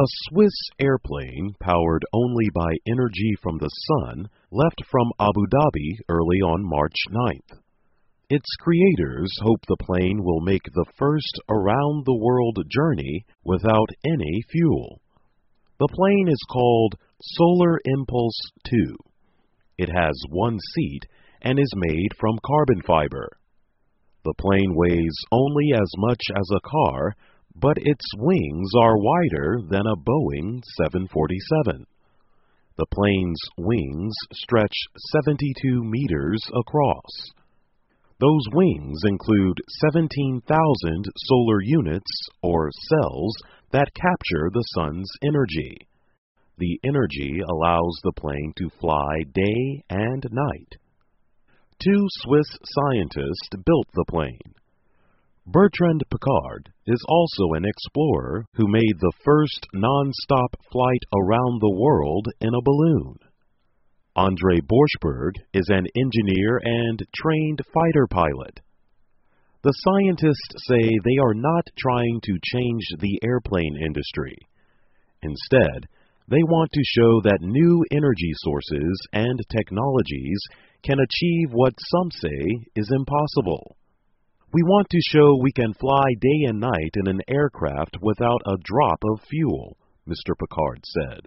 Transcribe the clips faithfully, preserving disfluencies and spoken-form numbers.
A Swiss airplane, powered only by energy from the sun, left from Abu Dhabi early on March ninth. Its creators hope the plane will make the first around-the-world journey without any fuel. The plane is called Solar Impulse two. It has one seat and is made from carbon fiber. The plane weighs only as much as a car, but its wings are wider than a Boeing seven forty-seven. The plane's wings stretch seventy-two meters across. Those wings include seventeen thousand solar units, or cells, that capture the sun's energy. The energy allows the plane to fly day and night. Two Swiss scientists built the plane. Bertrand Piccard is also an explorer who made the first non-stop flight around the world in a balloon. Andre Borschberg is an engineer and trained fighter pilot. The scientists say they are not trying to change the airplane industry. Instead, they want to show that new energy sources and technologies can achieve what some say is impossible. We want to show we can fly day and night in an aircraft without a drop of fuel, Mister Piccard said.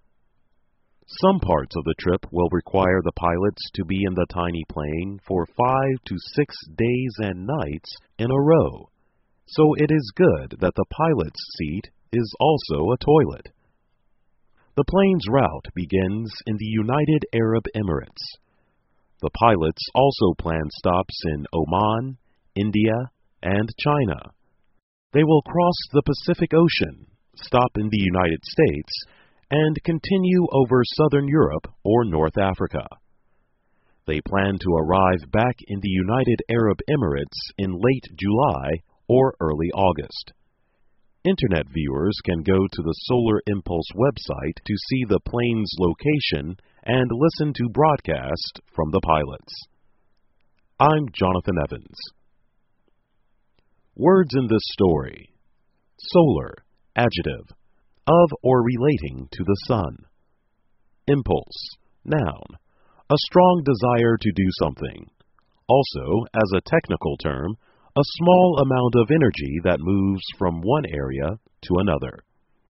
Some parts of the trip will require the pilots to be in the tiny plane for five to six days and nights in a row, so it is good that the pilot's seat is also a toilet. The plane's route begins in the United Arab Emirates. The pilots also plan stops in Oman, India, and China. They will cross the Pacific Ocean, stop in the United States, and continue over southern Europe or North Africa. They plan to arrive back in the United Arab Emirates in late July or early August. Internet viewers can go to the Solar Impulse website to see the plane's location and listen to broadcasts from the pilots. I'm Jonathan Evans. Words in this story: solar, adjective, of or relating to the sun. Impulse, noun, a strong desire to do something. Also, as a technical term, a small amount of energy that moves from one area to another.